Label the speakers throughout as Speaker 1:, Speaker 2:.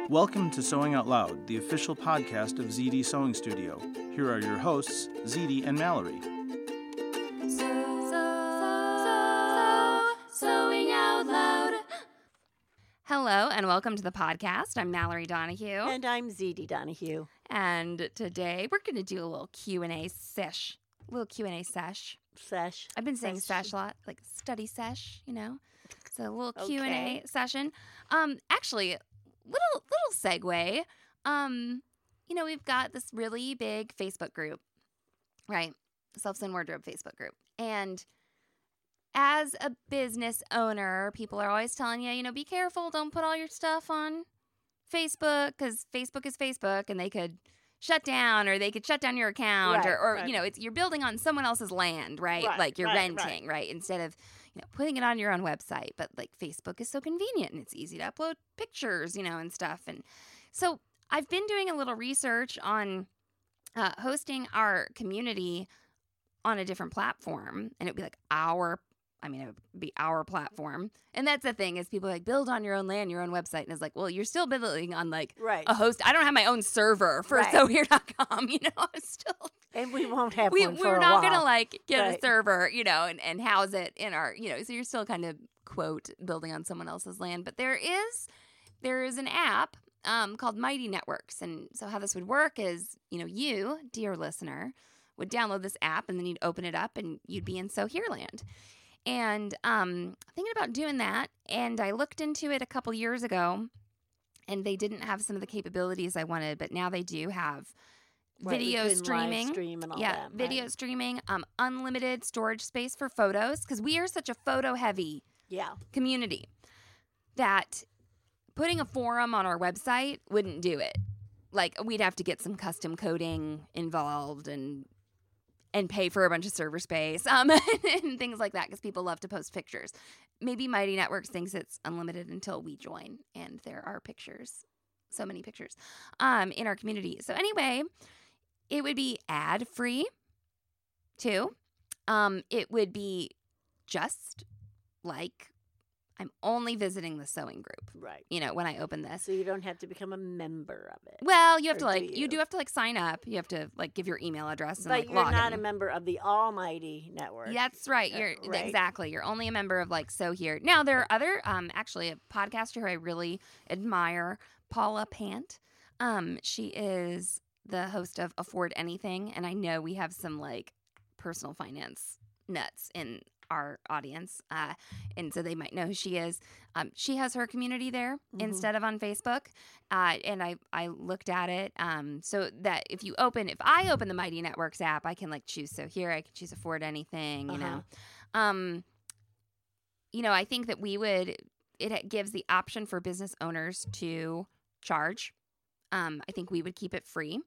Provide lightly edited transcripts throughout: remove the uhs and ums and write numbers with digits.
Speaker 1: Welcome to Sewing Out Loud, the official podcast of ZD Sewing Studio. Here are your hosts, ZD and Mallory.
Speaker 2: Sewing Out Loud. Hello and welcome to the podcast. I'm Mallory Donahue.
Speaker 3: And I'm ZD Donahue.
Speaker 2: And today we're going to do a little Q&A sesh.
Speaker 3: Sesh.
Speaker 2: I've been saying sesh a lot, like study sesh, you know. So a little Q&A session. Actually, little segue. We've got this really big Facebook group, right? Self-Sewn Wardrobe Facebook group. And as a business owner, people are always telling you, be careful, don't put all your stuff on Facebook because Facebook is Facebook and they could shut down or they could shut down your account or you're building on someone else's land, right? Like you're renting, right? Instead of, putting it on your own website. But like Facebook is so convenient and it's easy to upload pictures, and stuff. And so I've been doing a little research on hosting our community on a different platform, and it'd be like it would be our platform. And that's the thing is people build on your own land, your own website. And it's like, well, you're still building on a host. I don't have my own server for SewHere.com, I'm still.
Speaker 3: And we won't have one for a while.
Speaker 2: We're not going to get a server, and house it in our, so you're still kind of, quote, building on someone else's land. But there is an app called Mighty Networks. And so how this would work is, you, dear listener, would download this app and then you'd open it up and you'd be in SewHere land. And thinking about doing that, and I looked into it a couple years ago, and they didn't have some of the capabilities I wanted, but now they do have video streaming.
Speaker 3: Live stream and all that,
Speaker 2: video streaming, unlimited storage space for photos, because we are such a photo-heavy community that putting a forum on our website wouldn't do it. We'd have to get some custom coding involved and pay for a bunch of server space and things like that because people love to post pictures. Maybe Mighty Networks thinks it's unlimited until we join, and there are pictures, so many pictures, in our community. So anyway, it would be ad-free, too. It would be just like I'm only visiting the sewing group.
Speaker 3: Right.
Speaker 2: When I open this.
Speaker 3: So you don't have to become a member of it.
Speaker 2: Well, you have to you do have to sign up. You have to give your email address and
Speaker 3: but you're
Speaker 2: log
Speaker 3: not
Speaker 2: in.
Speaker 3: a member of the Almighty Network.
Speaker 2: That's right. Exactly. You're only a member of SewHere. Now there are other actually a podcaster who I really admire, Paula Pant. She is the host of Afford Anything, and I know we have some personal finance nuts in our audience, and so they might know who she is. She has her community there instead of on Facebook, and I looked at it so that if I open the Mighty Networks app, I can choose SewHere, I can choose Afford Anything, I think that it gives the option for business owners to charge. I think we would keep it free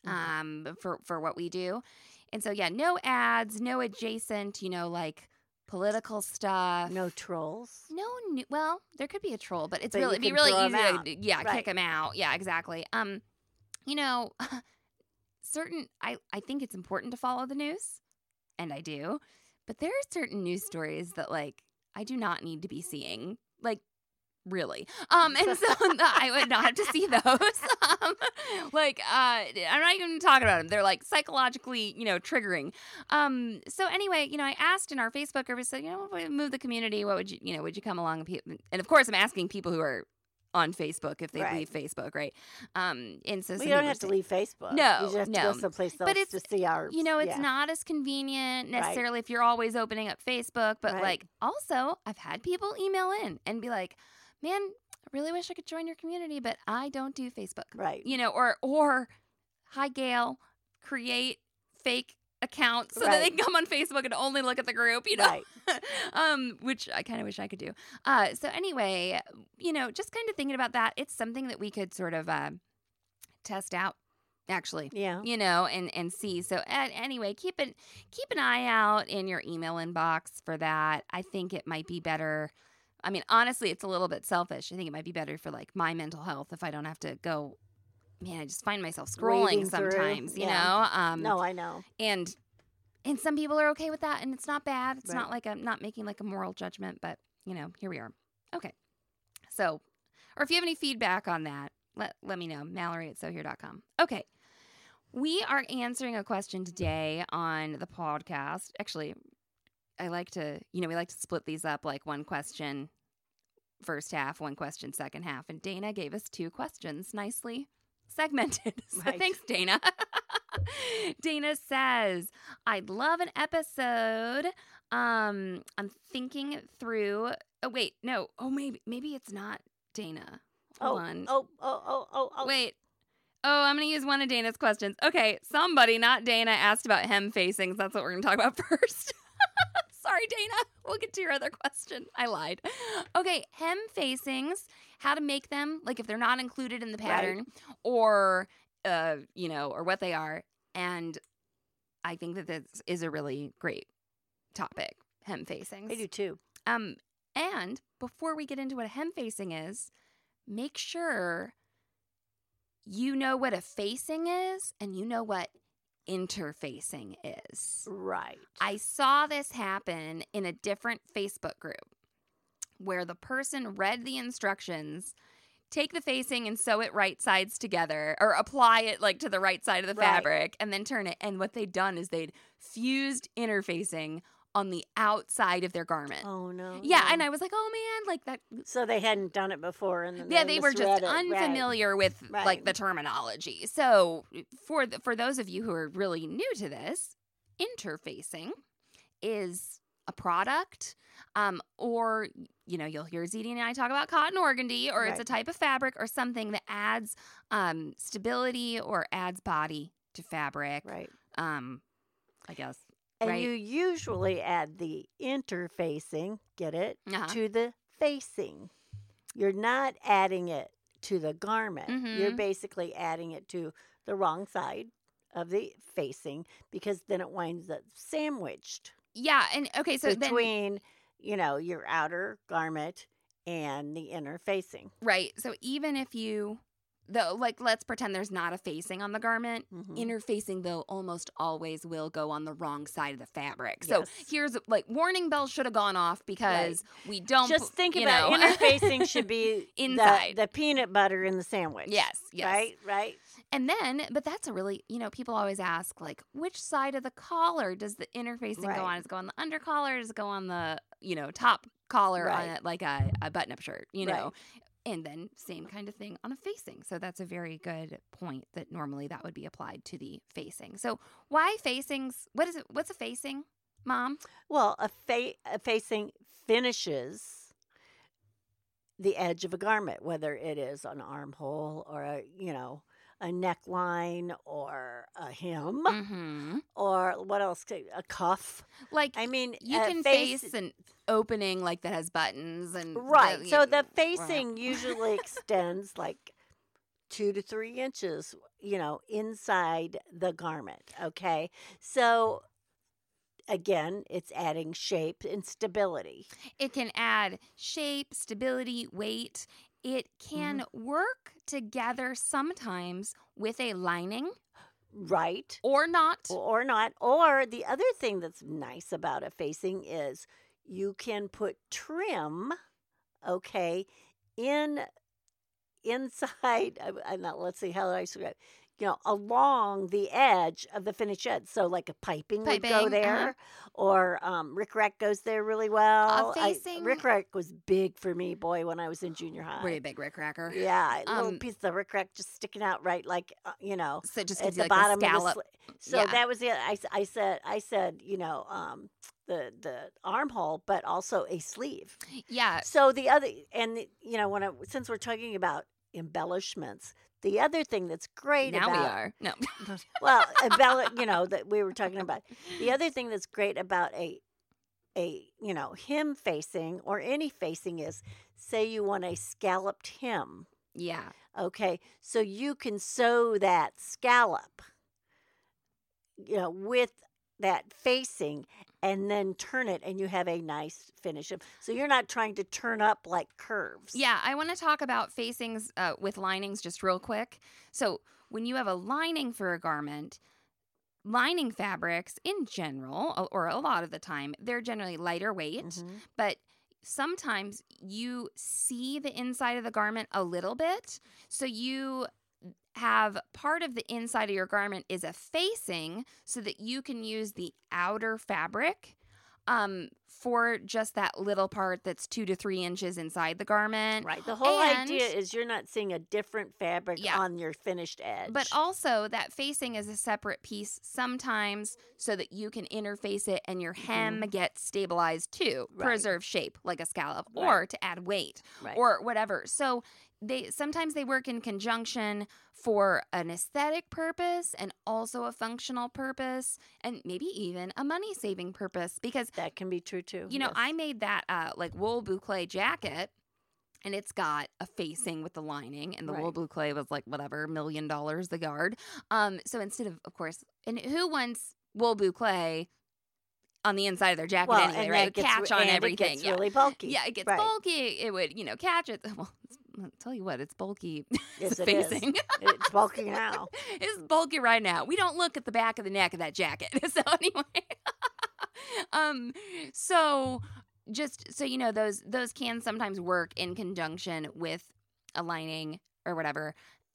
Speaker 2: for what we do, and so no ads, no adjacent, political stuff.
Speaker 3: No trolls.
Speaker 2: No, well, there could be a troll, but it'd be really easy to kick them out. Yeah, exactly. I think it's important to follow the news, and I do, but there are certain news stories that I do not need to be seeing. Really. And so I would not have to see those. I'm not even talking about them. They're psychologically, triggering. So anyway, I asked in our Facebook group, I said, if we move the community, what would you, would you come along? And of course, I'm asking people who are on Facebook if they leave Facebook, right? And so
Speaker 3: you don't have to leave Facebook.
Speaker 2: No,
Speaker 3: you just have to go someplace else to see our.
Speaker 2: It's not as convenient necessarily if you're always opening up Facebook, but also I've had people email in and be like, man, I really wish I could join your community, but I don't do Facebook.
Speaker 3: Right.
Speaker 2: Or hi, Gail, create fake accounts so that they can come on Facebook and only look at the group,
Speaker 3: Right.
Speaker 2: Which I kind of wish I could do. So anyway, just kind of thinking about that, it's something that we could sort of test out. Actually, and see. So anyway, keep an eye out in your email inbox for that. I think it might be better. I mean, honestly, it's a little bit selfish. I think it might be better for my mental health if I don't have to go. Man, I just find myself scrolling sometimes, you know.
Speaker 3: No, I know.
Speaker 2: And some people are okay with that, and it's not bad. It's not not making a moral judgment, but here we are. Okay. So, or if you have any feedback on that, let me know. Mallory@sewhere.com. Okay. We are answering a question today on the podcast. Actually, I like to, we like to split these up like one question first half, one question second half. And Dana gave us 2 questions nicely segmented. So thanks, Dana. Dana says, I'd love an episode. I'm thinking through. Oh, wait, no. Oh, maybe it's not Dana. Hold on.
Speaker 3: Oh.
Speaker 2: Wait. Oh, I'm going to use one of Dana's questions. Okay, somebody, not Dana, asked about hem facings. That's what we're going to talk about first. Sorry, Dana. We'll get to your other question. I lied. Okay, hem facings, how to make them, like if they're not included in the pattern or, or what they are. And I think that this is a really great topic, hem facings.
Speaker 3: I do too.
Speaker 2: And before we get into what a hem facing is, make sure you know what a facing is and you know what interfacing is.
Speaker 3: Right.
Speaker 2: I saw this happen in a different Facebook group where the person read the instructions, take the facing and sew it right sides together or apply it like to the right side of the fabric and then turn it. And what they'd done is they'd fused interfacing on the outside of their garment.
Speaker 3: Oh, no.
Speaker 2: Yeah, and I was like, oh, man, like that.
Speaker 3: So they hadn't done it before. And then
Speaker 2: they were just unfamiliar with like the terminology. So for those of you who are really new to this, interfacing is a product or, you'll hear ZD and I talk about cotton organdy or it's a type of fabric or something that adds stability or adds body to fabric.
Speaker 3: Right.
Speaker 2: I guess.
Speaker 3: And you usually add the interfacing, get it, to the facing. You're not adding it to the garment. Mm-hmm. You're basically adding it to the wrong side of the facing because then it winds up sandwiched.
Speaker 2: Yeah, and okay, so
Speaker 3: between, your outer garment and the inner facing.
Speaker 2: Right. So even if let's pretend there's not a facing on the garment. Mm-hmm. Interfacing, though, almost always will go on the wrong side of the fabric. Yes. So here's, warning bells should have gone off because we don't...
Speaker 3: Just think about interfacing should be inside. The peanut butter in the sandwich.
Speaker 2: Yes.
Speaker 3: Right.
Speaker 2: And then, but that's a really, people always ask, which side of the collar does the interfacing go on? Does it go on the under collar? Does it go on the, top collar on it, like a button-up shirt, know? And then same kind of thing on a facing. So that's a very good point that normally that would be applied to the facing. So why facings? What is it? What's a facing, Mom?
Speaker 3: Well, a facing finishes the edge of a garment, whether it is an armhole or a neckline or a hem or what else? A cuff.
Speaker 2: You can face an opening that has buttons and
Speaker 3: so the facing usually extends 2 to 3 inches, inside the garment. Okay, so again, it's adding shape and stability.
Speaker 2: It can add shape, stability, weight. It can work together sometimes with a lining.
Speaker 3: Right.
Speaker 2: Or not.
Speaker 3: Or not. Or the other thing that's nice about a facing is you can put trim, inside, let's see, how do I describe it? Along the edge of the finished edge. So a piping would go there, or rickrack goes there really well. Rickrack was big for me, boy, when I was in junior high.
Speaker 2: Were you a big rickracker?
Speaker 3: Yeah, a little piece of rickrack just sticking out right,
Speaker 2: so just
Speaker 3: at the bottom of the So that was it. I said, the armhole, but also a sleeve.
Speaker 2: Yeah.
Speaker 3: So the other, and since we're talking about embellishments. The other thing that's great
Speaker 2: now we are. No.
Speaker 3: Well, that we were talking about. The other thing that's great about a hem facing or any facing is, say you want a scalloped hem.
Speaker 2: Yeah.
Speaker 3: Okay. So you can sew that scallop, with that facing and then turn it and you have a nice finish. So you're not trying to turn up like curves.
Speaker 2: Yeah, I want to talk about facings with linings just real quick. So when you have a lining for a garment, lining fabrics in general, or a lot of the time, they're generally lighter weight, but sometimes you see the inside of the garment a little bit. So you have part of the inside of your garment is a facing so that you can use the outer fabric for just that little part that's 2 to 3 inches inside the garment.
Speaker 3: Right. The whole idea is you're not seeing a different fabric on your finished edge.
Speaker 2: But also that facing is a separate piece sometimes so that you can interface it and your hem gets stabilized too. Preserve shape like a scallop or to add weight or whatever. So sometimes they work in conjunction for an aesthetic purpose and also a functional purpose and maybe even a money-saving purpose because
Speaker 3: that can be true too.
Speaker 2: You know, I made that like wool boucle jacket and it's got a facing with the lining and the wool boucle was like whatever, $1 million the yard. So instead of course, and who wants wool boucle on the inside of their jacket anyway, right? It would catch on everything.
Speaker 3: It gets really bulky.
Speaker 2: Yeah, it gets bulky. It would, catch it. Well, I'll tell you what, it's bulky.
Speaker 3: Yes,
Speaker 2: it is.
Speaker 3: It's bulky now.
Speaker 2: It's bulky right now. We don't look at the back of the neck of that jacket. So anyway, so just so you know, those can sometimes work in conjunction with a lining or whatever.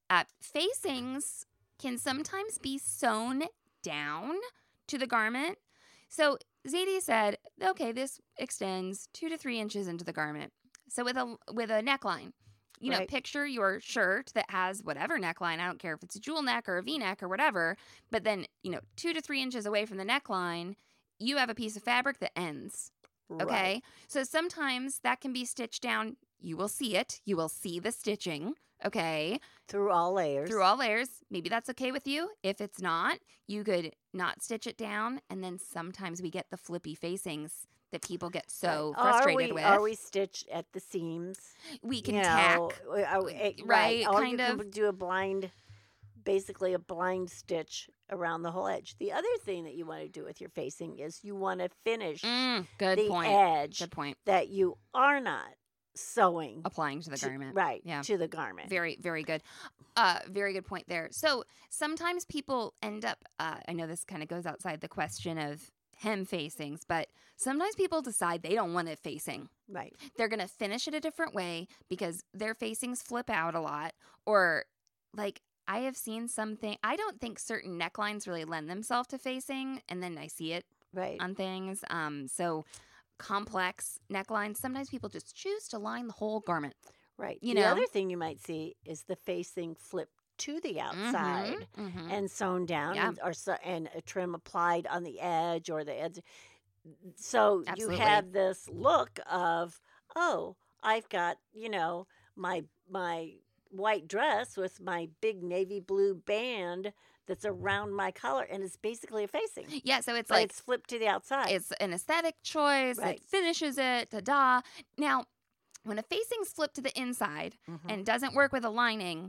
Speaker 2: Facings can sometimes be sewn down to the garment. So Zadie said, okay, this extends 2 to 3 inches into the garment. So with a neckline. Picture your shirt that has whatever neckline. I don't care if it's a jewel neck or a V-neck or whatever. But then, 2 to 3 inches away from the neckline, you have a piece of fabric that ends. Okay?
Speaker 3: Right.
Speaker 2: So sometimes that can be stitched down. You will see it. You will see the stitching. Okay?
Speaker 3: Through all layers.
Speaker 2: Maybe that's okay with you. If it's not, you could not stitch it down. And then sometimes we get the flippy facings that people get so frustrated with.
Speaker 3: Are we stitched at the seams?
Speaker 2: We can tack. Right,
Speaker 3: or
Speaker 2: kind
Speaker 3: you
Speaker 2: of.
Speaker 3: can do basically a blind stitch around the whole edge. The other thing that you want to do with your facing is you want to finish the edge that you are not sewing.
Speaker 2: Applying to the garment.
Speaker 3: Right, to the garment.
Speaker 2: Very, very good. Very good point there. So sometimes people end up, I know this kind of goes outside the question of hem facings, but sometimes people decide they don't want it facing.
Speaker 3: Right.
Speaker 2: They're going to finish it a different way because their facings flip out a lot. Or like I have seen something, I don't think certain necklines really lend themselves to facing, and then I see it on things. So complex necklines, sometimes people just choose to line the whole garment.
Speaker 3: Right. The other thing you might see is the facing flip to the outside and sewn down and a trim applied on the edge or the edge. So you have this look of, I've got, my white dress with my big navy blue band that's around my collar, and it's basically a facing.
Speaker 2: Yeah, so it's
Speaker 3: it's flipped to the outside.
Speaker 2: It's an aesthetic choice. It finishes it. Ta-da. Now, when a facing's flipped to the inside and doesn't work with a lining,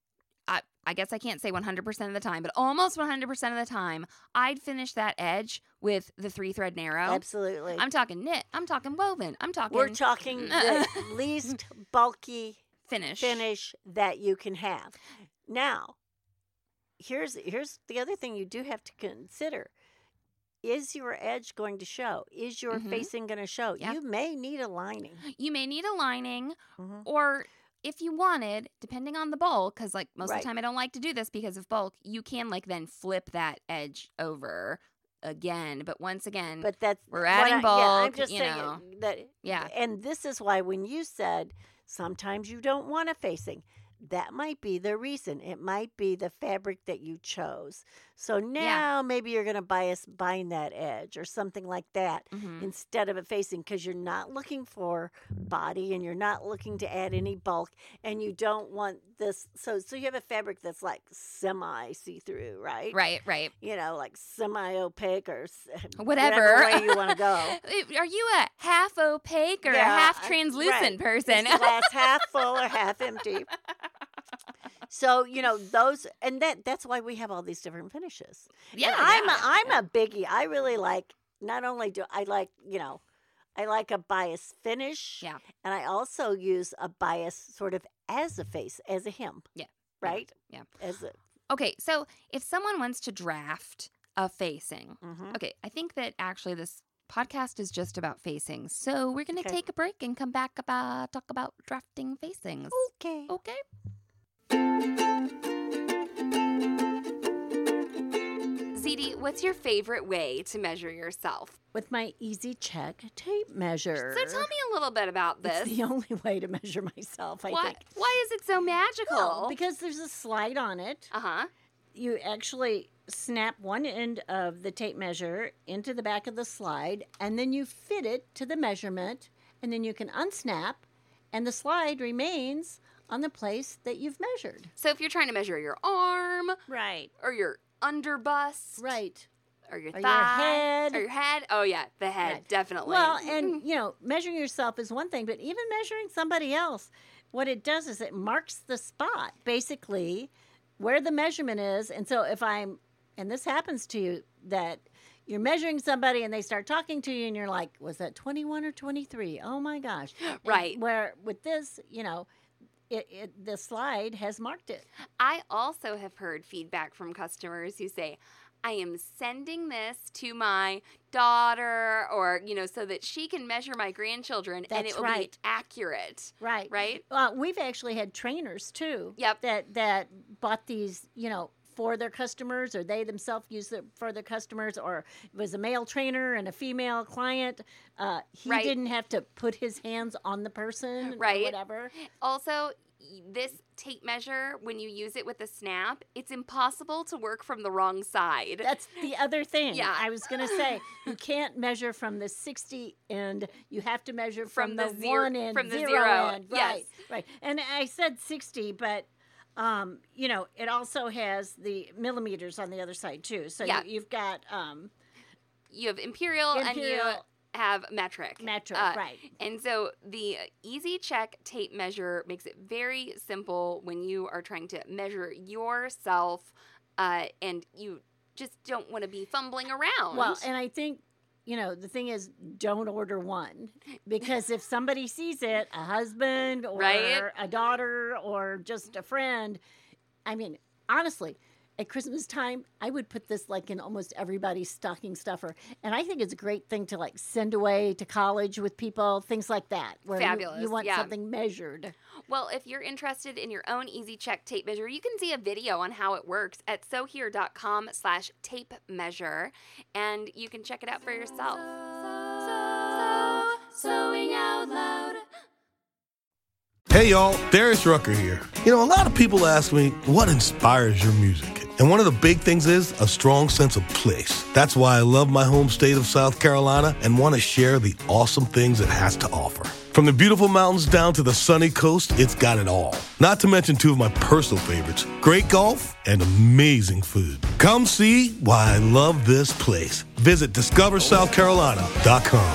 Speaker 2: I guess I can't say 100% of the time, but almost 100% of the time, I'd finish that edge with the 3-thread narrow.
Speaker 3: Absolutely.
Speaker 2: I'm talking knit. I'm talking woven.
Speaker 3: We're talking the least bulky
Speaker 2: finish
Speaker 3: that you can have. Now, here's the other thing you do have to consider. Is your edge going to show? Is your facing going to show?
Speaker 2: Yeah.
Speaker 3: You may need a lining.
Speaker 2: Or if you wanted, depending on the bulk, because like most of the time I don't like to do this because of bulk, you can like then flip that edge over again. But once again, we're adding bulk.
Speaker 3: Yeah, I'm just saying that. Yeah, and this is why when you said sometimes you don't want a facing, that might be the reason. It might be the fabric that you chose. So now maybe you're going to bind that edge or something like that instead of a facing, because you're not looking for body and you're not looking to add any bulk, and you don't want this. So you have a fabric that's like semi see-through, right?
Speaker 2: Right.
Speaker 3: Like semi-opaque or
Speaker 2: whatever
Speaker 3: way you want to go.
Speaker 2: Are you a half opaque or a half translucent person?
Speaker 3: Is the glass half full or half empty? So, those, and that's why we have all these different finishes.
Speaker 2: Yeah.
Speaker 3: I'm a biggie. I really like, not only do I like, I like a bias finish.
Speaker 2: Yeah.
Speaker 3: And I also use a bias sort of as a hem.
Speaker 2: Yeah.
Speaker 3: Right?
Speaker 2: Yeah.
Speaker 3: Okay.
Speaker 2: So if someone wants to draft a facing, okay, I think that actually this podcast is just about facings. So we're going to take a break and come back talk about drafting facings.
Speaker 3: Okay.
Speaker 2: ZD, what's your favorite way to measure yourself?
Speaker 3: With my Easy Check tape measure.
Speaker 2: So tell me a little bit about this.
Speaker 3: It's the only way to measure myself, I think.
Speaker 2: Why is it so magical?
Speaker 3: Well, because there's a slide on it.
Speaker 2: Uh-huh.
Speaker 3: You actually snap one end of the tape measure into the back of the slide, and then you fit it to the measurement, and then you can unsnap, and the slide remains on the place that you've measured.
Speaker 2: So if you're trying to measure your arm.
Speaker 3: Right.
Speaker 2: Or your underbust.
Speaker 3: Right.
Speaker 2: Or your thigh.
Speaker 3: Your head.
Speaker 2: Or your head. Oh, yeah, the head,
Speaker 3: right.
Speaker 2: Definitely.
Speaker 3: Well, and, measuring yourself is one thing, but even measuring somebody else, what it does is it marks the spot, basically, where the measurement is. And so and this happens to you, that you're measuring somebody and they start talking to you and you're like, was that 21 or 23? Oh, my gosh.
Speaker 2: Right.
Speaker 3: And where with this, the slide has marked it.
Speaker 2: I also have heard feedback from customers who say, I am sending this to my daughter or, so that she can measure my grandchildren and it will be accurate.
Speaker 3: Right.
Speaker 2: Right?
Speaker 3: We've actually had trainers, too.
Speaker 2: Yep.
Speaker 3: That bought these, for their customers, or they themselves use it for their customers, or it was a male trainer and a female client. He didn't have to put his hands on the person or whatever.
Speaker 2: Also, this tape measure, when you use it with a snap, it's impossible to work from the wrong side.
Speaker 3: That's the other thing.
Speaker 2: Yeah.
Speaker 3: I was going to say, you can't measure from the 60 end. You have to measure from the
Speaker 2: zero,
Speaker 3: 1 end,
Speaker 2: from the
Speaker 3: zero end.
Speaker 2: Yes.
Speaker 3: Right. And I said 60, but it also has the millimeters on the other side too. So you've got
Speaker 2: you have imperial and you have metric.
Speaker 3: Right.
Speaker 2: And so the Easy Check tape measure makes it very simple when you are trying to measure yourself and you just don't want to be fumbling around.
Speaker 3: Well, and I think, the thing is, don't order one, because if somebody sees it, a husband or a daughter or just a friend, I mean, honestly, at Christmas time, I would put this in almost everybody's stocking stuffer. And I think it's a great thing to send away to college with people, things like that. Where
Speaker 2: Fabulous.
Speaker 3: You want something measured.
Speaker 2: Well, if you're interested in your own Easy Check tape measure, you can see a video on how it works at sewhere.com/tape measure, and you can check it out for yourself. Sewing out loud.
Speaker 4: Hey y'all, Darius Rucker here. A lot of people ask me, what inspires your music? And one of the big things is a strong sense of place. That's why I love my home state of South Carolina and want to share the awesome things it has to offer. From the beautiful mountains down to the sunny coast, it's got it all. Not to mention two of my personal favorites, great golf and amazing food. Come see why I love this place. Visit discoversouthcarolina.com.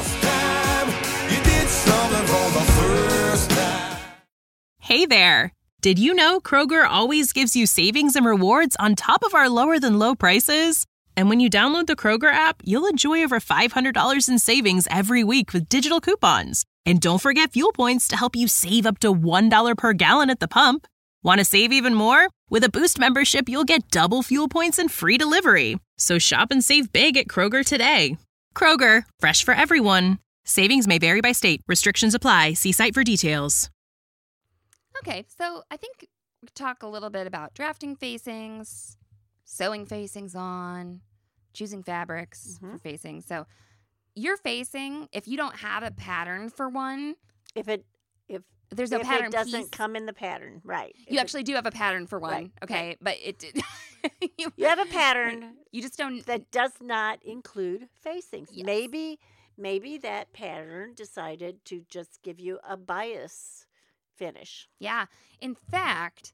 Speaker 5: Hey there! Did you know Kroger always gives you savings and rewards on top of our lower-than-low prices? And when you download the Kroger app, you'll enjoy over $500 in savings every week with digital coupons. And don't forget fuel points to help you save up to $1 per gallon at the pump. Want to save even more? With a Boost membership, you'll get double fuel points and free delivery. So shop and save big at Kroger today. Kroger, fresh for everyone. Savings may vary by state. Restrictions apply. See site for details.
Speaker 2: Okay, so I think we talk a little bit about drafting facings, sewing facings on, choosing fabrics for facings. So your facing, if you don't have a pattern for one,
Speaker 3: if
Speaker 2: there's no pattern
Speaker 3: it doesn't
Speaker 2: piece,
Speaker 3: come in the pattern, right?
Speaker 2: You actually do have a pattern for one,
Speaker 3: right,
Speaker 2: okay?
Speaker 3: Right.
Speaker 2: But it
Speaker 3: you have a pattern.
Speaker 2: You just don't
Speaker 3: that does not include facings.
Speaker 2: Yes.
Speaker 3: Maybe that pattern decided to just give you a bias finish.
Speaker 2: Yeah. In fact,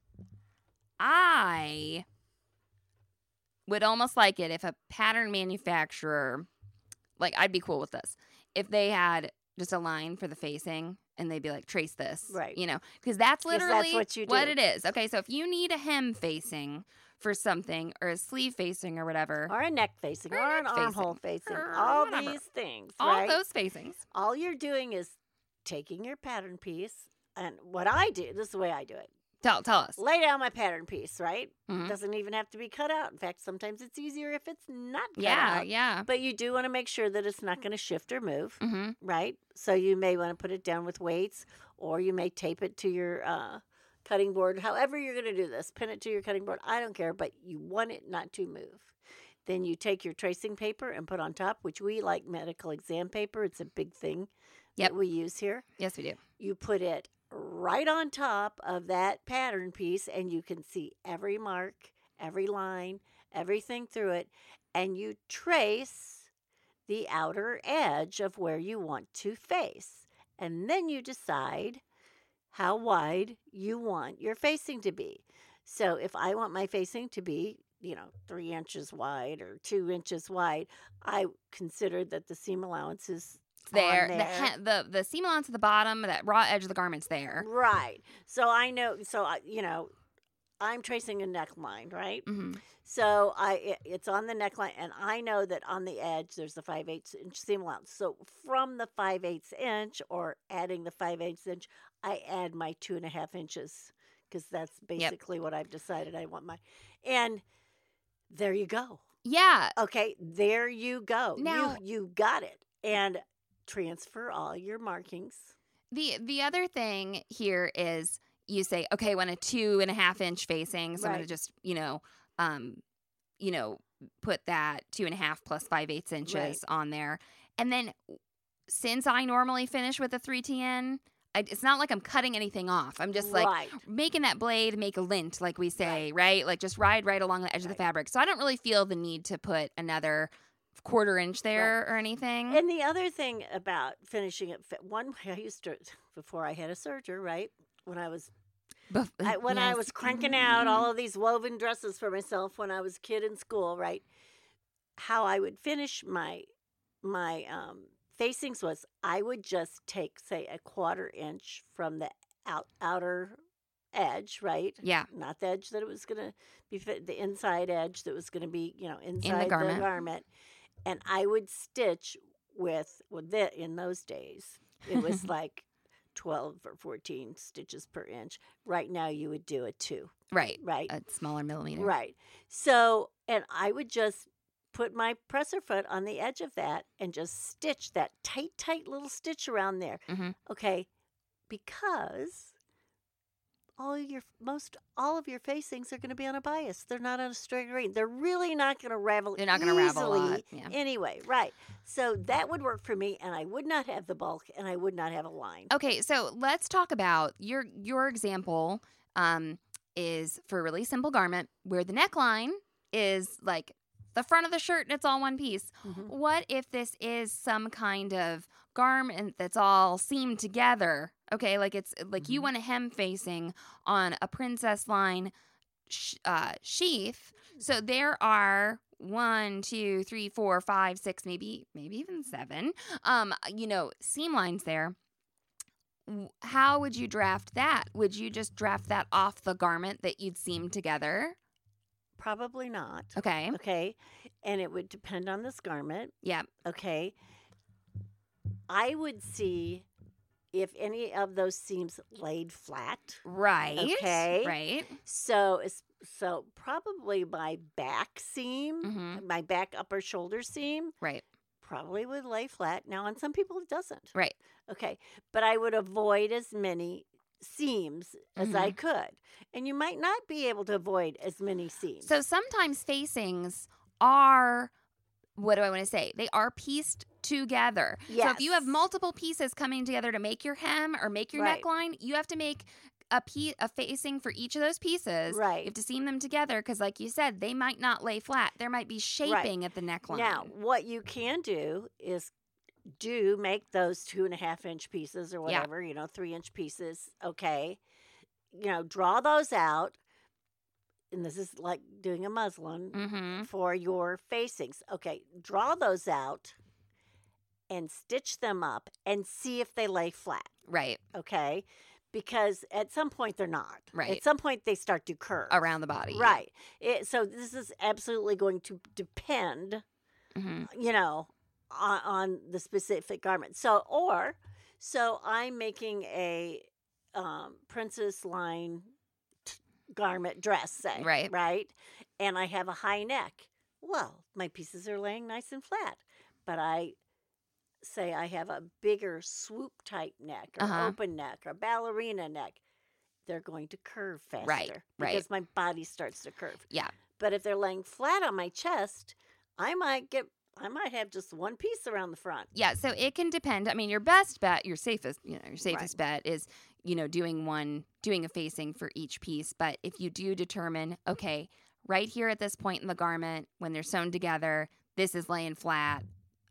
Speaker 2: I would almost like it if a pattern manufacturer, I'd be cool with this, if they had just a line for the facing and they'd be like, trace this.
Speaker 3: Right.
Speaker 2: Because that's literally
Speaker 3: what you do.
Speaker 2: what it is. Okay, so if you need a hem facing for something or a sleeve facing or whatever.
Speaker 3: Or a neck facing or an armhole facing. All these things,
Speaker 2: all
Speaker 3: right?
Speaker 2: those facings.
Speaker 3: All you're doing is taking your pattern piece. And what I do, this is the way I do it.
Speaker 2: Tell us.
Speaker 3: Lay down my pattern piece, right?
Speaker 2: Mm-hmm.
Speaker 3: It doesn't even have to be cut out. In fact, sometimes it's easier if it's not cut out.
Speaker 2: Yeah.
Speaker 3: But you do want to make sure that it's not going to shift or move,
Speaker 2: Mm-hmm.
Speaker 3: right? So you may want to put it down with weights, or you may tape it to your cutting board. However you're going to do this, pin it to your cutting board. I don't care, but you want it not to move. Then you take your tracing paper and put on top, which we like medical exam paper. It's a big thing that we use here.
Speaker 2: Yes, we do.
Speaker 3: You put it right on top of that pattern piece, and you can see every mark, every line, everything through it, and you trace the outer edge of where you want to face. And then you decide how wide you want your facing to be. So if I want my facing to be, 3 inches wide or 2 inches wide, I consider that the seam allowance is
Speaker 2: there. The seam allowance at the bottom, that raw edge of the garment's there.
Speaker 3: Right. So I know, I'm tracing a neckline, right?
Speaker 2: Mm-hmm.
Speaker 3: So it's on the neckline, and I know that on the edge there's the 5/8 inch seam allowance. So from the 5/8 inch, or adding the 5/8 inch, I add my 2.5 inches, because that's basically what I've decided I want and there you go.
Speaker 2: Yeah.
Speaker 3: Okay, there you go.
Speaker 2: Now
Speaker 3: you got it. And transfer all your markings.
Speaker 2: The other thing here is you say, okay, I want a 2.5 inch facing, so I'm going to just put that 2.5 plus 5/8 inches on there, and then since I normally finish with a 3TN, it's not like I'm cutting anything off. I'm just like making that blade make a lint, like we say, right? Like just ride right along the edge of the fabric. So I don't really feel the need to put another 1/4 inch there or anything.
Speaker 3: And the other thing about finishing it, I used to, before I had a serger, right? When I was cranking out all of these woven dresses for myself when I was a kid in school, right? How I would finish my facings was I would just take, say, a 1/4 inch from the outer edge, right?
Speaker 2: Yeah.
Speaker 3: Not the edge that it was going to be the inside edge that was going to be, inside the garment. And I would stitch in those days, it was like 12 or 14 stitches per inch. Right now, you would do a 2.
Speaker 2: Right.
Speaker 3: Right.
Speaker 2: A smaller millimeter.
Speaker 3: Right. So, and I would just put my presser foot on the edge of that and just stitch that tight little stitch around there.
Speaker 2: Mm-hmm.
Speaker 3: Okay. Because all of your facings are going to be on a bias. They're not on a straight grain. They're really not going to ravel. They're not going to ravel a lot. Yeah. Anyway, right. So that would work for me, and I would not have the bulk, and I would not have a line.
Speaker 2: Okay, so let's talk about your example. Is for a really simple garment where the neckline is like the front of the shirt and it's all one piece. Mm-hmm. What if this is some kind of garment that's all seamed together? Okay, like it's like you want a hem facing on a princess line sheath. So there are 1, 2, 3, 4, 5, 6, maybe even 7, seam lines there. How would you draft that? Would you just draft that off the garment that you'd seam together?
Speaker 3: Probably not.
Speaker 2: Okay.
Speaker 3: Okay. And it would depend on this garment.
Speaker 2: Yeah.
Speaker 3: Okay. I would see if any of those seams laid flat.
Speaker 2: Right.
Speaker 3: Okay.
Speaker 2: Right.
Speaker 3: So probably my back seam, my back upper shoulder seam.
Speaker 2: Right.
Speaker 3: Probably would lay flat. Now, on some people, it doesn't.
Speaker 2: Right.
Speaker 3: Okay. But I would avoid as many seams as I could. And you might not be able to avoid as many seams.
Speaker 2: So sometimes facings are, what do I want to say? They are pieced together.
Speaker 3: Yes.
Speaker 2: So if you have multiple pieces coming together to make your hem or make your neckline, you have to make a facing for each of those pieces.
Speaker 3: Right.
Speaker 2: You have to seam them together because, like you said, they might not lay flat. There might be shaping at the neckline.
Speaker 3: Now, what you can do is make those 2.5 inch pieces or whatever, 3 inch pieces. Okay. Draw those out. And this is like doing a muslin for your facings. Okay. Draw those out and stitch them up and see if they lay flat.
Speaker 2: Right.
Speaker 3: Okay. Because at some point they're not.
Speaker 2: Right.
Speaker 3: At some point they start to curve.
Speaker 2: Around the body.
Speaker 3: Right. So this is absolutely going to depend, on the specific garment. So I'm making a princess line garment dress, say.
Speaker 2: Right.
Speaker 3: Right? And I have a high neck. Well, my pieces are laying nice and flat. But I say I have a bigger swoop type neck or open neck or ballerina neck. They're going to curve faster.
Speaker 2: Right.
Speaker 3: Because my body starts to curve.
Speaker 2: Yeah.
Speaker 3: But if they're laying flat on my chest, I might have just one piece around the front.
Speaker 2: Yeah, so it can depend. I mean, your best bet, your safest bet is, doing a facing for each piece. But if you do determine, okay, right here at this point in the garment, when they're sewn together, this is laying flat.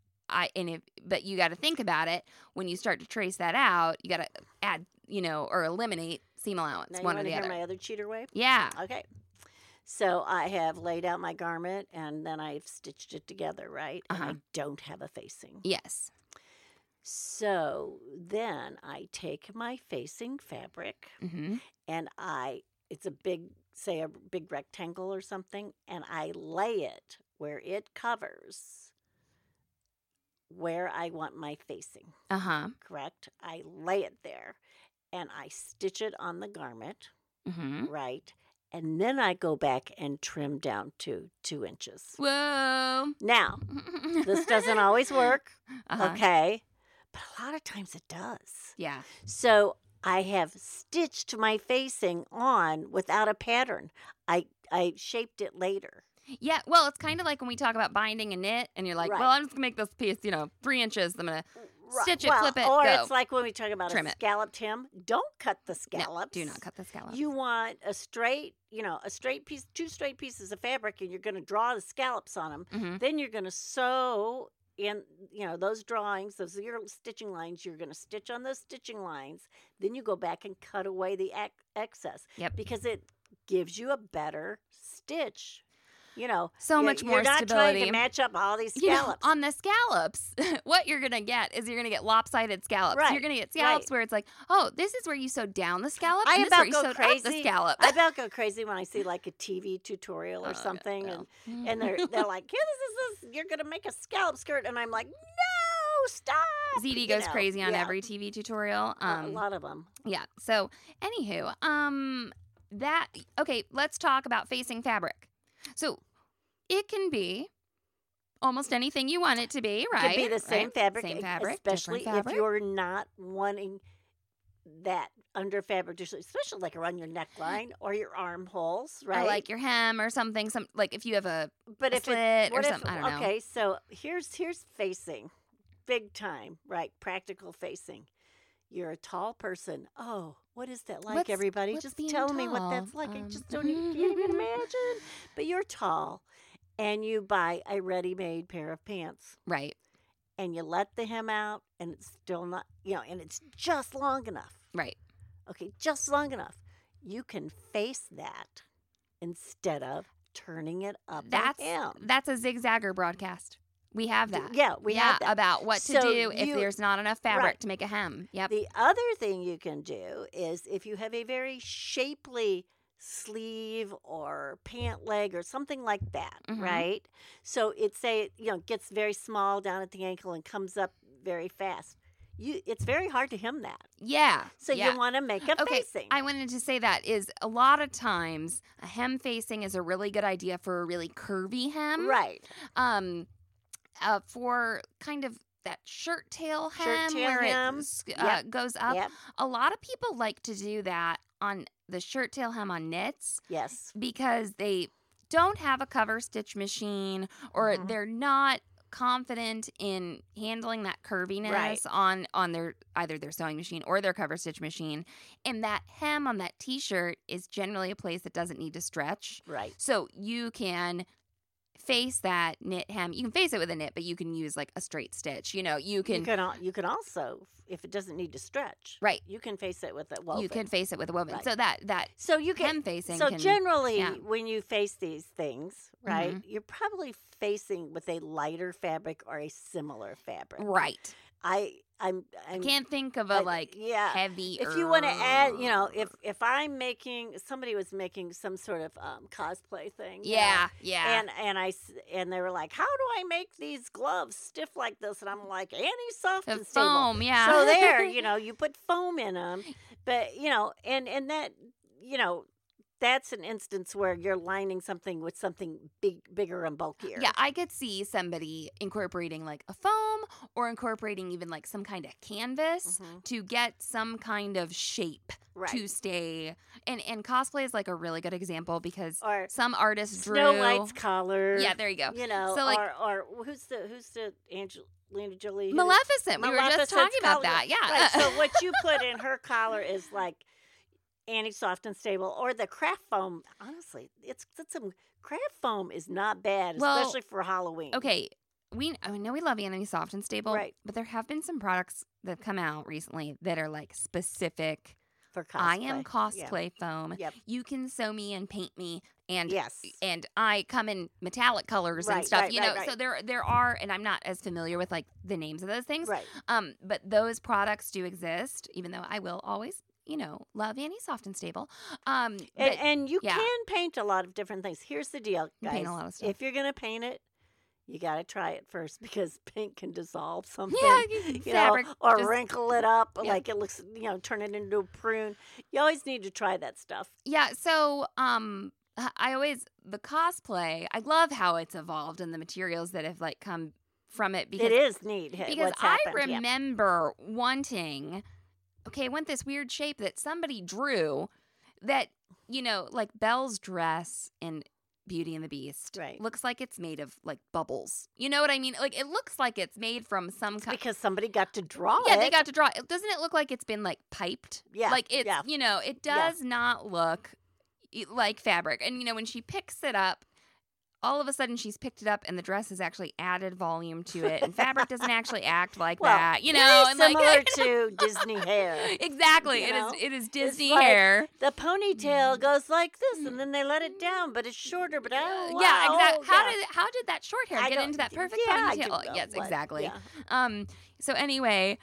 Speaker 2: But you got to think about it. When you start to trace that out, you got to add, or eliminate seam allowance.
Speaker 3: Now
Speaker 2: one or
Speaker 3: you
Speaker 2: the
Speaker 3: want to
Speaker 2: other.
Speaker 3: hear my other cheater way?
Speaker 2: Yeah.
Speaker 3: Okay. So I have laid out my garment and then I've stitched it together, right? And I don't have a facing.
Speaker 2: Yes.
Speaker 3: So then I take my facing fabric and it's a big rectangle or something, and I lay it where it covers where I want my facing. Correct? I lay it there and I stitch it on the garment, right? And then I go back and trim down to 2 inches.
Speaker 2: Whoa.
Speaker 3: Now, this doesn't always work, okay? But a lot of times it does.
Speaker 2: Yeah.
Speaker 3: So I have stitched my facing on without a pattern. I shaped it later.
Speaker 2: Yeah, well, it's kind of like when we talk about binding a knit, and you're like, well, I'm just going to make this piece, 3 inches. I'm going to stitch it, flip it,
Speaker 3: or
Speaker 2: go.
Speaker 3: It's like when we talk about
Speaker 2: Trim
Speaker 3: a
Speaker 2: it.
Speaker 3: scalloped hem. Don't cut the scallops.
Speaker 2: No, do not cut the scallops.
Speaker 3: You want a straight piece, 2 straight pieces of fabric, and you're going to draw the scallops on them. Then you're going to sew in, those drawings, those your stitching lines. You're going to stitch on those stitching lines. Then you go back and cut away the excess.
Speaker 2: Yep.
Speaker 3: Because it gives you a better stitch.
Speaker 2: So much more
Speaker 3: stability. You're not
Speaker 2: stability.
Speaker 3: trying to match up all these scallops.
Speaker 2: On the scallops, what you're going to get is you're going to get lopsided scallops.
Speaker 3: Right.
Speaker 2: You're going to get scallops where it's like, oh, this is where you sew down the scallop.
Speaker 3: I
Speaker 2: and this is
Speaker 3: about
Speaker 2: where you
Speaker 3: go
Speaker 2: sewed
Speaker 3: crazy.
Speaker 2: up the scallop.
Speaker 3: I about go crazy when I see like a TV tutorial or something, and they're like, "Yeah, this. You're going to make a scallop skirt," and I'm like, "No, stop!"
Speaker 2: ZD goes crazy on every TV tutorial.
Speaker 3: A lot of them.
Speaker 2: Yeah. So, anywho, let's talk about facing fabric. So, it can be almost anything you want it to be, right?
Speaker 3: It can be the same fabric, especially
Speaker 2: fabric.
Speaker 3: if you're not wanting that under fabric, especially like around your neckline or your armholes, right?
Speaker 2: Or like your hem or something. Like if you have a
Speaker 3: slit
Speaker 2: or something. I don't know.
Speaker 3: Okay, so here's facing, big time, right? Practical facing. You're a tall person. Oh, what is that like, everybody? Just tell me what that's like. I just can't even imagine. But you're tall, and you buy a ready-made pair of pants.
Speaker 2: Right.
Speaker 3: And you let the hem out, and it's still not, and it's just long enough.
Speaker 2: Right.
Speaker 3: Okay, just long enough. You can face that instead of turning it up and down.
Speaker 2: That's a zigzagger broadcast. We have that.
Speaker 3: Yeah, we have that.
Speaker 2: About what to do if there's not enough fabric to make a hem. Yep.
Speaker 3: The other thing you can do is if you have a very shapely sleeve or pant leg or something like that, right? So it gets very small down at the ankle and comes up very fast. It's very hard to hem that.
Speaker 2: Yeah.
Speaker 3: So you want to make a facing.
Speaker 2: I wanted to say that is a lot of times a hem facing is a really good idea for a really curvy hem.
Speaker 3: Right.
Speaker 2: For kind of that shirt tail hem where it goes up.
Speaker 3: Yep.
Speaker 2: A lot of people like to do that on the shirt tail hem on knits.
Speaker 3: Yes.
Speaker 2: Because they don't have a cover stitch machine or they're not confident in handling that curviness on their either their sewing machine or their cover stitch machine. And that hem on that t-shirt is generally a place that doesn't need to stretch.
Speaker 3: Right.
Speaker 2: So you can face that knit hem. You can face it with a knit, but you can use like a straight stitch. You can
Speaker 3: also, if it doesn't need to stretch,
Speaker 2: right?
Speaker 3: You can face it with a woven.
Speaker 2: You can face it with a woven.
Speaker 3: Right.
Speaker 2: So that
Speaker 3: so you can
Speaker 2: hem facing.
Speaker 3: So generally, when you face these things, right, you're probably facing with a lighter fabric or a similar fabric.
Speaker 2: Right.
Speaker 3: I
Speaker 2: can't think of a heavy.
Speaker 3: If you want to add, if I'm somebody was making some sort of cosplay thing.
Speaker 2: Yeah.
Speaker 3: And they were like, how do I make these gloves stiff like this? And I'm like, anti-soft and stable.
Speaker 2: Foam, yeah.
Speaker 3: So there, you put foam in them, but and that, that's an instance where you're lining something with something bigger and bulkier.
Speaker 2: Yeah, I could see somebody incorporating like a foam or incorporating even like some kind of canvas to get some kind of shape to stay. And cosplay is like a really good example because some artists drew
Speaker 3: Snow White's collar.
Speaker 2: Yeah, there you go.
Speaker 3: You know,
Speaker 2: so like,
Speaker 3: or who's the Angelina Jolie?
Speaker 2: Maleficent. We were just talking about that. Yeah.
Speaker 3: Right, so what you put in her collar is like Annie Soft and Stable, or the craft foam. Honestly, it's some craft foam is not bad, especially for Halloween.
Speaker 2: Okay, I know we love Annie Soft and Stable,
Speaker 3: right?
Speaker 2: But there have been some products that have come out recently that are like specific
Speaker 3: for cosplay.
Speaker 2: I am cosplay foam.
Speaker 3: Yep.
Speaker 2: You can sew me and paint me, and
Speaker 3: yes,
Speaker 2: and I come in metallic colors and stuff. You know, so there are, and I'm not as familiar with like the names of those things.
Speaker 3: Right.
Speaker 2: But those products do exist, even though I will always, love Annie Soft and Stable.
Speaker 3: And you can paint a lot of different things. Here's the deal, guys.
Speaker 2: Paint a lot of stuff.
Speaker 3: If you're going to paint it, you got to try it first because paint can dissolve something.
Speaker 2: Yeah, fabric.
Speaker 3: Or wrinkle it up like it looks, turn it into a prune. You always need to try that stuff.
Speaker 2: Yeah, so the cosplay, I love how it's evolved and the materials that have like come from it. Because
Speaker 3: it is neat.
Speaker 2: Because I remember wanting... Okay, I want this weird shape that somebody drew that, like Belle's dress in Beauty and the Beast looks like it's made of, like, bubbles. You know what I mean? Like, it looks like it's made from some kind...
Speaker 3: Because somebody got to draw it.
Speaker 2: Yeah, they got to draw it. Doesn't it look like it's been, like, piped?
Speaker 3: Yeah.
Speaker 2: Like, it's, it does not look like fabric. And, when she picks it up, all of a sudden she's picked it up and the dress has actually added volume to it, and fabric doesn't actually act like that, and
Speaker 3: similar to Disney hair.
Speaker 2: Exactly. It is Disney hair.
Speaker 3: The ponytail goes like this and then they let it down, but it's shorter, but exactly.
Speaker 2: How did that short hair get into that perfect ponytail? Yes, exactly. Yeah. So anyway,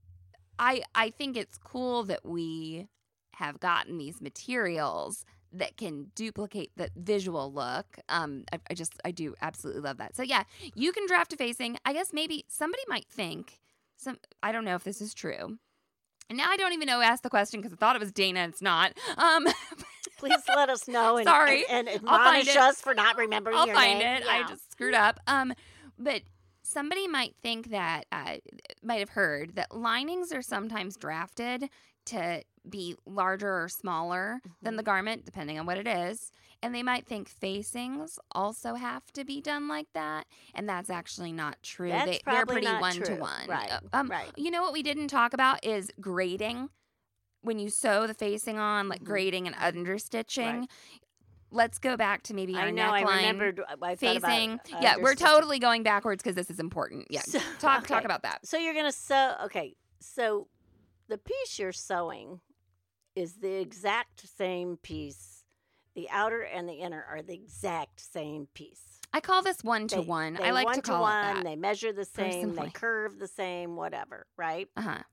Speaker 2: I think it's cool that we have gotten these materials that can duplicate the visual look. I do absolutely love that. So yeah, you can draft a facing. I guess maybe somebody might think, I don't know if this is true. And now I don't even know ask the question because I thought it was Dana and it's not.
Speaker 3: Please let us know and,
Speaker 2: sorry,
Speaker 3: and admonish us for not remembering your name.
Speaker 2: I'll find it. Yeah. I just screwed up. But somebody might think that, might have heard that linings are sometimes drafted to be larger or smaller than the garment, depending on what it is. And they might think facings also have to be done like that. And that's actually not true. They're pretty one-to-one.
Speaker 3: Right, right.
Speaker 2: You know what we didn't talk about is grading. When you sew the facing on, like grading and understitching. Right. Let's go back to maybe our neckline.
Speaker 3: I remembered.
Speaker 2: Facing. Yeah, we're totally going backwards because this is important. Yeah, talk about that.
Speaker 3: So you're going to sew. Okay, so the piece you're sewing is the exact same piece. The outer and the inner are the exact same piece.
Speaker 2: I call this one-to-one. I like to call it that.
Speaker 3: They measure the same. They curve the same, whatever, right?
Speaker 2: Uh-huh.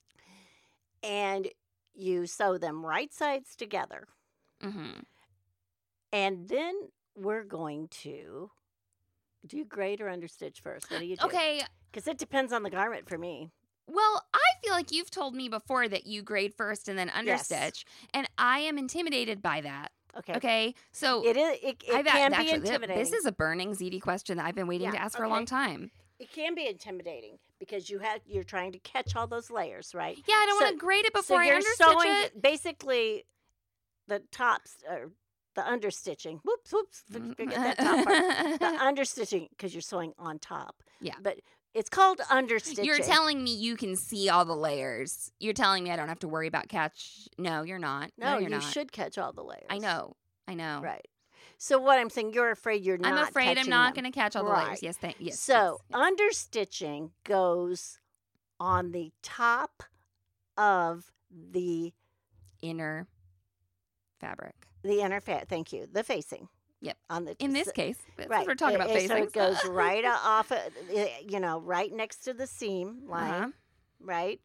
Speaker 3: And you sew them right sides together.
Speaker 2: Mm-hmm.
Speaker 3: And then we're going to do grade or understitch first. What do you do?
Speaker 2: Okay.
Speaker 3: Because it depends on the garment for me.
Speaker 2: Well, I feel like you've told me before that you grade first and then understitch, yes. And I am intimidated by that. Okay. So
Speaker 3: it can be intimidating.
Speaker 2: This is a burning ZD question that I've been waiting to ask for a long time.
Speaker 3: It can be intimidating because you're trying to catch all those layers, right?
Speaker 2: Yeah, I don't want to grade it before I understitch
Speaker 3: sewing
Speaker 2: it.
Speaker 3: Basically, the tops are the understitching. Whoops, forget that top part. The understitching because you're sewing on top.
Speaker 2: Yeah,
Speaker 3: but it's called understitching.
Speaker 2: You're telling me you can see all the layers. You're telling me I don't have to worry about catch. No, you're not.
Speaker 3: No,
Speaker 2: you're
Speaker 3: you
Speaker 2: not.
Speaker 3: should catch all the layers.
Speaker 2: I know.
Speaker 3: Right. So what I'm saying, you're afraid you're not.
Speaker 2: I'm afraid I'm not going to catch all the layers. Yes, yes.
Speaker 3: So understitching goes on the top of the
Speaker 2: inner fabric.
Speaker 3: The inner Thank you. The facing.
Speaker 2: Yep. In this case, we're talking about facing.
Speaker 3: So it goes right off, right next to the seam line, right?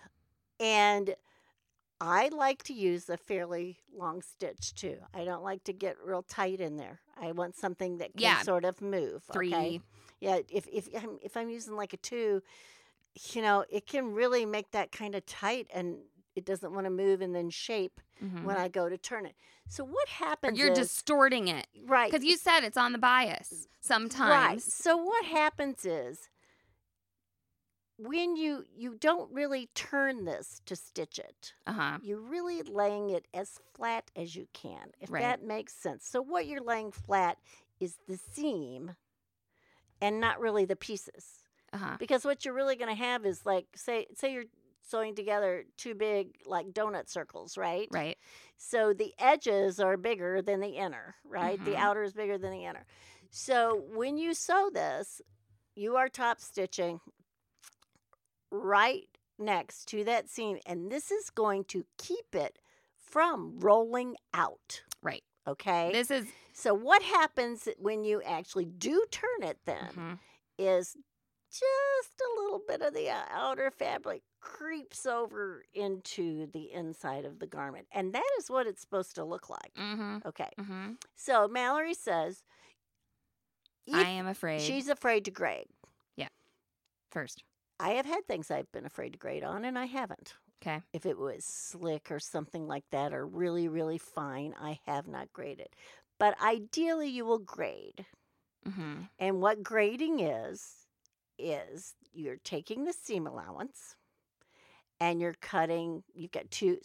Speaker 3: And I like to use a fairly long stitch too. I don't like to get real tight in there. I want something that can sort of move.
Speaker 2: 3.
Speaker 3: Okay? Yeah. If I'm using like a 2, it can really make that kind of tight, and It doesn't want to move and then shape when I go to turn it. So what happens
Speaker 2: You're distorting it.
Speaker 3: Right.
Speaker 2: Because you said it's on the bias sometimes.
Speaker 3: Right. So what happens is when you don't really turn this to stitch it, you're really laying it as flat as you can, if that makes sense. So what you're laying flat is the seam and not really the pieces. Because what you're really going to have is like, say you're sewing together two big like donut circles, right?
Speaker 2: Right.
Speaker 3: So the edges are bigger than the inner, right? The outer is bigger than the inner. So when you sew this, you are top stitching right next to that seam, and this is going to keep it from rolling out.
Speaker 2: Right.
Speaker 3: Okay? So what happens when you actually do turn it then is just a little bit of the outer fabric creeps over into the inside of the garment. And that is what it's supposed to look like. Okay. So Mallory says,
Speaker 2: I am afraid.
Speaker 3: She's afraid to grade.
Speaker 2: Yeah. First.
Speaker 3: I have had things I've been afraid to grade on, and I haven't.
Speaker 2: Okay.
Speaker 3: If it was slick or something like that, or really, really fine, I have not graded. But ideally, you will grade. And what grading is you're taking the seam allowance, and you're cutting. You've got two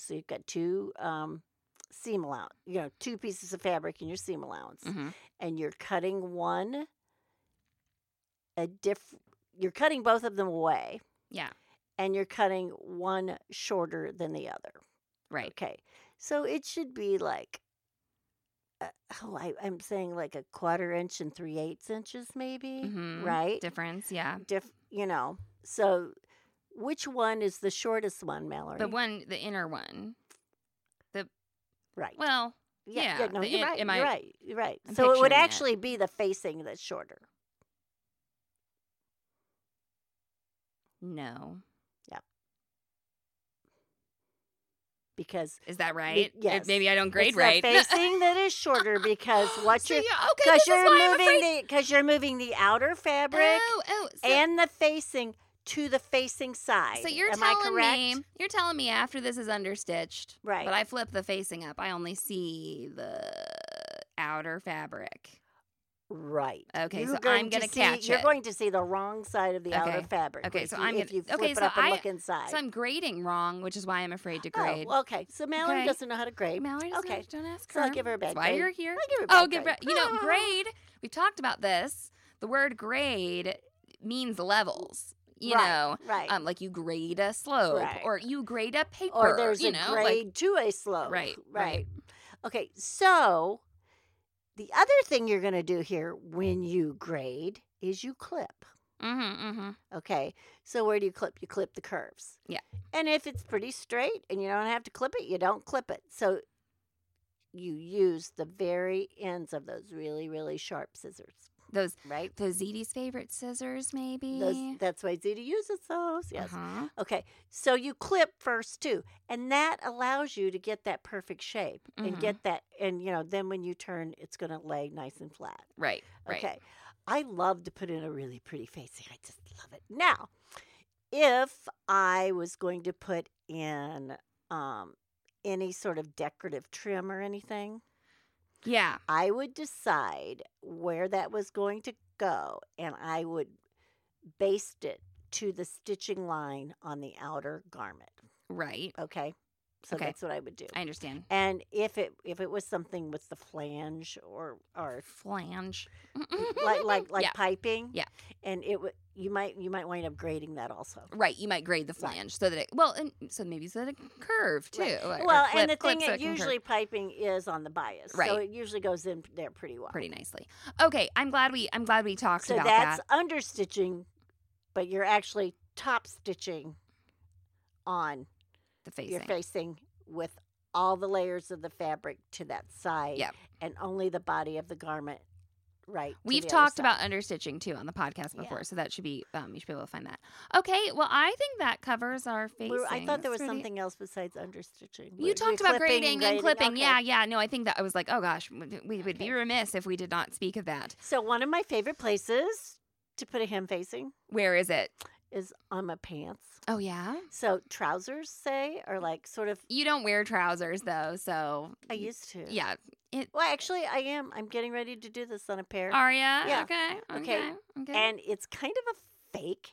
Speaker 3: seam allowance. Two pieces of fabric in your seam allowance, and you're cutting one You're cutting both of them away. Yeah. And you're cutting one shorter than the other.
Speaker 2: Right.
Speaker 3: Okay. So it should be like, I'm saying like a 1/4 inch and 3/8 inches maybe, right?
Speaker 2: Difference, yeah.
Speaker 3: So which one is the shortest one, Mallory?
Speaker 2: The inner one.
Speaker 3: Right.
Speaker 2: Well, yeah.
Speaker 3: No, you're right. You're right.
Speaker 2: I'm
Speaker 3: So it would
Speaker 2: picturing
Speaker 3: actually be the facing that's shorter.
Speaker 2: No.
Speaker 3: Yeah. Because
Speaker 2: is that right?
Speaker 3: Yes.
Speaker 2: Maybe I don't grade
Speaker 3: it's
Speaker 2: right.
Speaker 3: The facing that is shorter because you're moving the outer fabric and the facing to the facing side.
Speaker 2: So you're telling me after this is understitched, right? But I flip the facing up, I only see the outer fabric.
Speaker 3: Right.
Speaker 2: Okay, so I'm going to catch it.
Speaker 3: You're going to see the wrong side of the outer fabric.
Speaker 2: Okay, so I'm
Speaker 3: going to flip it up and look inside.
Speaker 2: So I'm grading wrong, which is why I'm afraid to grade.
Speaker 3: Oh, okay. So Mallory doesn't know how to grade.
Speaker 2: Mallory doesn't know. Don't ask her.
Speaker 3: So I'll give her a bad grade.
Speaker 2: That's why you're here.
Speaker 3: I'll give her a bad grade.
Speaker 2: Grade, we've talked about this. The word grade means levels. You know, like you grade a slope or you grade a paper.
Speaker 3: Or there's a grade to a slope. Right. Okay, so the other thing you're going to do here when you grade is you clip. Okay, so where do you clip? You clip the curves.
Speaker 2: Yeah. And
Speaker 3: if it's pretty straight and you don't have to clip it, you don't clip it. So you use the very ends of those really, really sharp scissors.
Speaker 2: Those ZD's favorite scissors, maybe?
Speaker 3: That's why ZD uses those, yes. Okay, so you clip first, too. And that allows you to get that perfect shape and get that. And, then when you turn, it's going to lay nice and flat.
Speaker 2: Right.
Speaker 3: Okay. I love to put in a really pretty facing. I just love it. Now, if I was going to put in any sort of decorative trim or anything,
Speaker 2: yeah,
Speaker 3: I would decide where that was going to go, and I would baste it to the stitching line on the outer garment.
Speaker 2: Right.
Speaker 3: Okay. So that's what I would do.
Speaker 2: I understand.
Speaker 3: And if it was something with the flange or
Speaker 2: flange,
Speaker 3: like piping,
Speaker 2: yeah,
Speaker 3: and you might wind up grading that also.
Speaker 2: Right, you might grade the flange so that it so it curve too.
Speaker 3: Right. Well, and the thing is, usually piping is on the bias, so it usually goes in there pretty well,
Speaker 2: pretty nicely. Okay, I'm glad we talked about
Speaker 3: that. So that's understitching, but you're actually top stitching on
Speaker 2: the facing.
Speaker 3: You're facing with all the layers of the fabric to that side, and only the body of the garment. Right.
Speaker 2: We've talked about understitching too on the podcast before, so that should be you should be able to find that. Okay, well I think that covers our facing.
Speaker 3: I thought there was something else besides understitching.
Speaker 2: You talked about grading and clipping. Okay. Yeah. No, I think that I was like, oh gosh, we would be remiss if we did not speak of that.
Speaker 3: So one of my favorite places to put a hem facing.
Speaker 2: Where is it?
Speaker 3: is on my pants.
Speaker 2: Oh, yeah?
Speaker 3: So trousers, say, are like sort of...
Speaker 2: You don't wear trousers, though, so...
Speaker 3: I used to.
Speaker 2: Yeah.
Speaker 3: Well, actually, I am. I'm getting ready to do this on a pair.
Speaker 2: Are ya?
Speaker 3: Yeah.
Speaker 2: Okay.
Speaker 3: And it's kind of a fake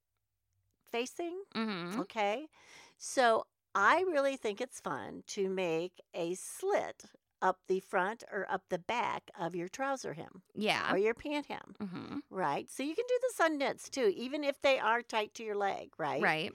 Speaker 3: facing.
Speaker 2: Mm-hmm.
Speaker 3: Okay. So I really think it's fun to make a slit up the front or up the back of your trouser hem.
Speaker 2: Yeah.
Speaker 3: Or your pant hem.
Speaker 2: Mm-hmm.
Speaker 3: Right. So you can do this on knits too, even if they are tight to your leg. Right.
Speaker 2: Right.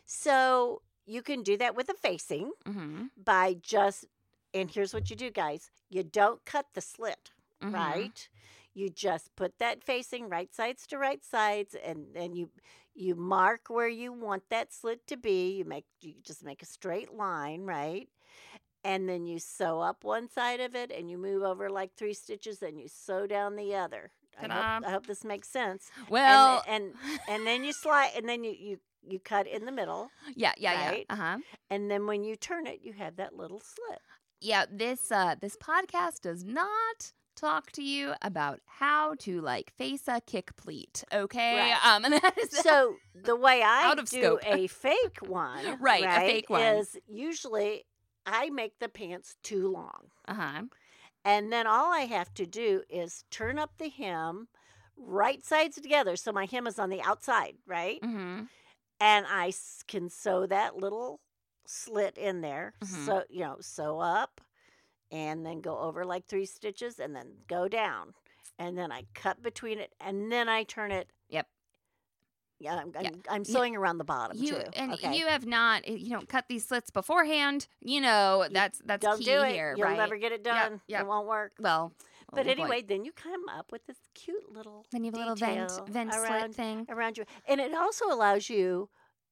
Speaker 3: So you can do that with a facing by just, and here's what you do, guys. You don't cut the slit, right? You just put that facing right sides to right sides, and then you mark where you want that slit to be. You just make a straight line, right? And then you sew up one side of it, and you move over like 3 stitches, and you sew down the other. I hope this makes sense.
Speaker 2: Well,
Speaker 3: and then you slide, and then you cut in the middle.
Speaker 2: Yeah.
Speaker 3: Right?
Speaker 2: Uh-huh.
Speaker 3: And then when you turn it, you have that little slit.
Speaker 2: Yeah, this podcast does not talk to you about how to face a kick pleat, okay?
Speaker 3: Right.
Speaker 2: And that is
Speaker 3: so the way I do
Speaker 2: scope.
Speaker 3: a fake one,
Speaker 2: right, a fake one,
Speaker 3: is usually I make the pants too long.
Speaker 2: Uh-huh.
Speaker 3: And then all I have to do is turn up the hem right sides together. So my hem is on the outside, right?
Speaker 2: Mm-hmm.
Speaker 3: And I can sew that little slit in there. So, sew up and then go over like 3 stitches and then go down. And then I cut between it and then I turn it.
Speaker 2: Yep.
Speaker 3: Yeah, I'm sewing around the bottom too.
Speaker 2: And
Speaker 3: okay?
Speaker 2: you have not, cut these slits beforehand. That's
Speaker 3: don't
Speaker 2: key
Speaker 3: do it.
Speaker 2: here,
Speaker 3: You'll
Speaker 2: right?
Speaker 3: never get it done.
Speaker 2: Yep.
Speaker 3: It won't work.
Speaker 2: Well,
Speaker 3: but anyway, then you come up with this cute little
Speaker 2: then you have a little vent slit thing
Speaker 3: around you, and it also allows you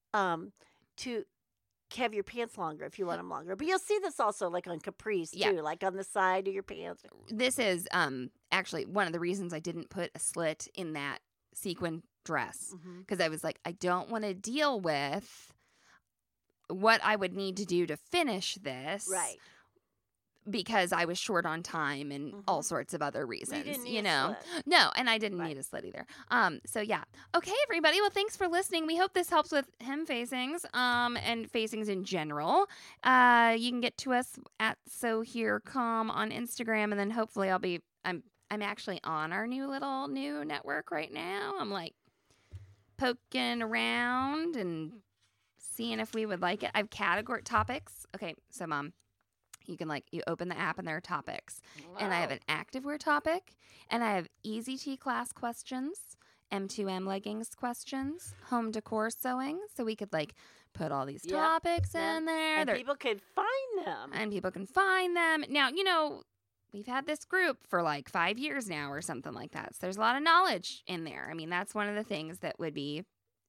Speaker 3: to have your pants longer if you want them longer. But you'll see this also like on capris too, like on the side of your pants.
Speaker 2: This is actually one of the reasons I didn't put a slit in that sequin dress, because I was like, I don't want to deal with what I would need to do to finish this,
Speaker 3: right?
Speaker 2: Because I was short on time and all sorts of other reasons,
Speaker 3: you didn't need a slit.
Speaker 2: No, and I didn't need a slit either. So yeah. Okay, everybody. Well, thanks for listening. We hope this helps with hem facings, and facings in general. You can get to us at SewHereCom on Instagram, and then hopefully I'm actually on our new network right now. I'm like poking around and seeing if we would like it. I have category topics. Okay, so Mom, you can you open the app and there are topics. Wow. And I have an activewear topic, and I have easy tea class questions, M2M leggings questions, home decor sewing. So we could put all these topics in there.
Speaker 3: And people could find them.
Speaker 2: And people can find them. Now, we've had this group for 5 years now or something like that. So there's a lot of knowledge in there. I mean, that's one of the things that would be,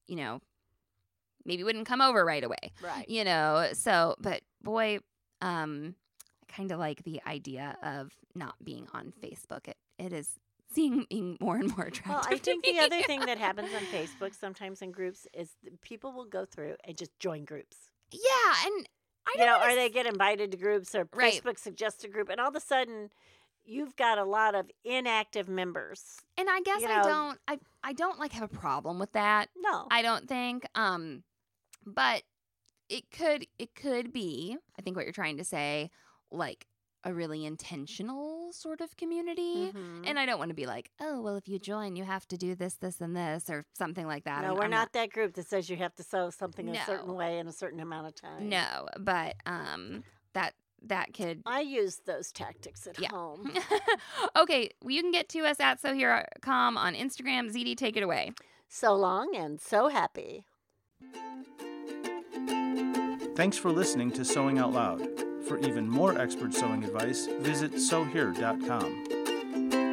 Speaker 2: maybe wouldn't come over right away.
Speaker 3: Right.
Speaker 2: So, but boy, I kind of like the idea of not being on Facebook. It is seeming more and more attractive.
Speaker 3: Well, I think the other thing that happens on Facebook sometimes in groups is people will go through and just join groups.
Speaker 2: Yeah, and I don't
Speaker 3: or they get invited to groups or Facebook suggests a group, and all of a sudden you've got a lot of inactive members.
Speaker 2: And I guess I don't have a problem with that.
Speaker 3: No.
Speaker 2: I don't think. But it could be, I think what you're trying to say, a really intentional sort of community. And I don't want to be oh, well, if you join, you have to do this, this, and this, or something like that.
Speaker 3: No, we're not that group that says you have to sew something a certain way in a certain amount of time.
Speaker 2: No, but that could...
Speaker 3: I use those tactics at home.
Speaker 2: Okay, well, you can get to us at SewHereCom on Instagram. ZD, take it away.
Speaker 3: So long and so happy.
Speaker 1: Thanks for listening to Sewing Out Loud. For even more expert sewing advice, visit SewHere.com.